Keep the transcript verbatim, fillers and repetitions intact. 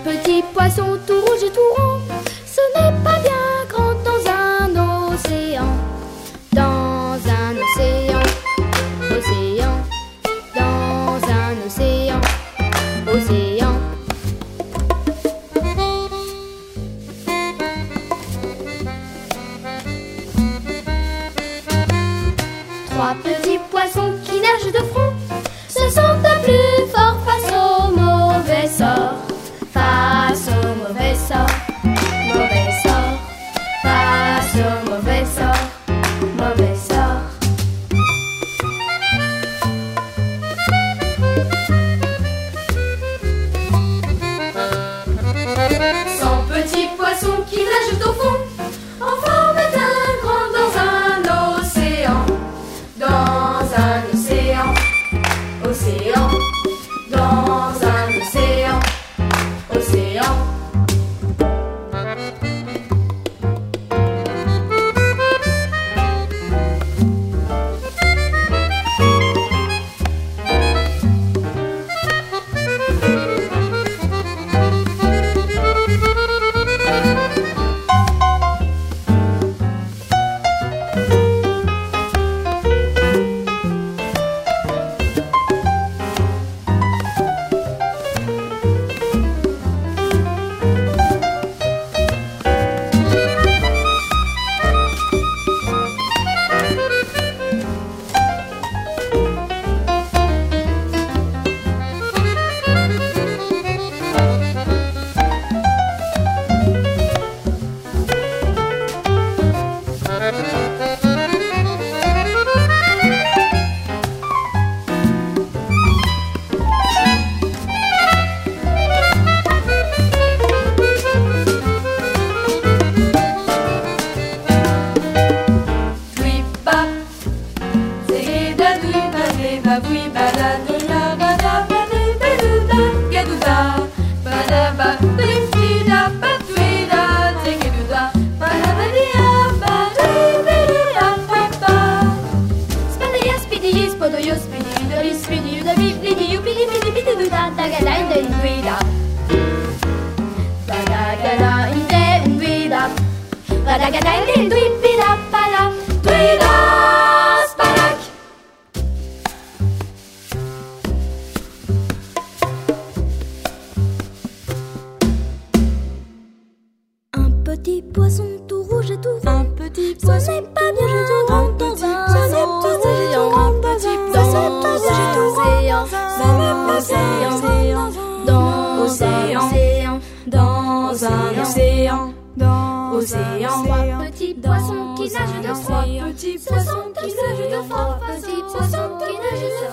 petit poisson tout rouge et tout rond, ce n'est pas bien grand dans un océan. Dans un océan, océan, dans un océan, océan. Trois petits poissons qui nagent de front se sentent de plus fort face au mauvais sort. Face au mauvais sort, mauvais sort. Face au mauvais sort, mauvais sort. Cent petits poissons qui nagent au fond en forme d'un grand dans un océan. Dans un océan, océan. Dans un océan, océan. Un petit poisson tout rouge et tout rond. Un petit poisson, ce n'est pas bien grand dans un océan. Un petit poisson tout rouge et tout rond. Dans l'océan, dans un océan, dans l'océan. Trois petits poissons qui nagent de froid. Petits poissons qui nagent de froid. Petits poissons qui nagent de froid.